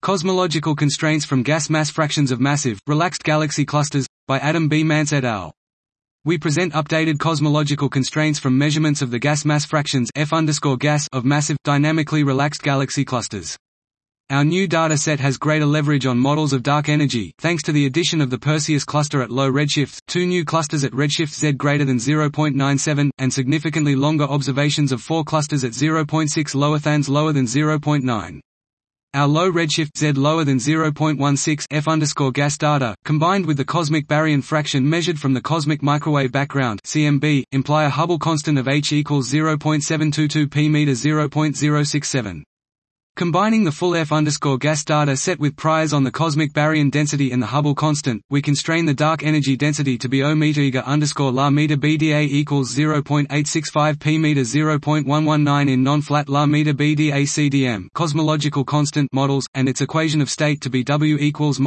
Cosmological Constraints from Gas Mass Fractions of Massive, Relaxed Galaxy Clusters, by Adam B. Mance et al. We present updated cosmological constraints from measurements of the gas mass fractions F_gas of massive, dynamically relaxed galaxy clusters. Our new data set has greater leverage on models of dark energy, thanks to the addition of the Perseus cluster at low redshifts, two new clusters at redshift z greater than 0.97, and significantly longer observations of four clusters at 0.6 lowerthans lower than 0.9. Our low redshift z lower than 0.16 F_gas data, combined with the cosmic baryon fraction measured from the cosmic microwave background (CMB), imply a Hubble constant of h equals 0.722 p meter 0.067. Combining the full F_gas data set with priors on the cosmic baryon density and the Hubble constant, we constrain the dark energy density to be ω_la meter BDA equals 0.865 p meter 0.119 in non-flat la meter BDA CDM cosmological constant models, and its equation of state to be W equals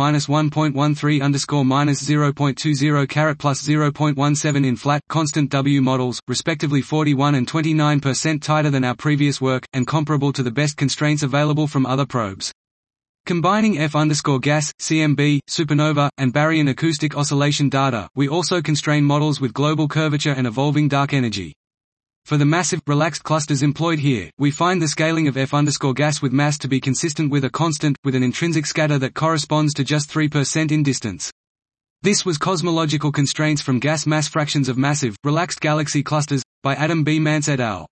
-1.13_-0.20 caret plus 0.17 in flat constant W models, respectively 41 and 29% tighter than our previous work, and comparable to the best constraints available from other probes. Combining F_gas, CMB, supernova, and baryon acoustic oscillation data, we also constrain models with global curvature and evolving dark energy. For the massive, relaxed clusters employed here, we find the scaling of F_gas with mass to be consistent with a constant, with an intrinsic scatter that corresponds to just 3% in distance. This was Cosmological Constraints from Gas Mass Fractions of Massive, Relaxed Galaxy Clusters, by Adam B. Mance et al.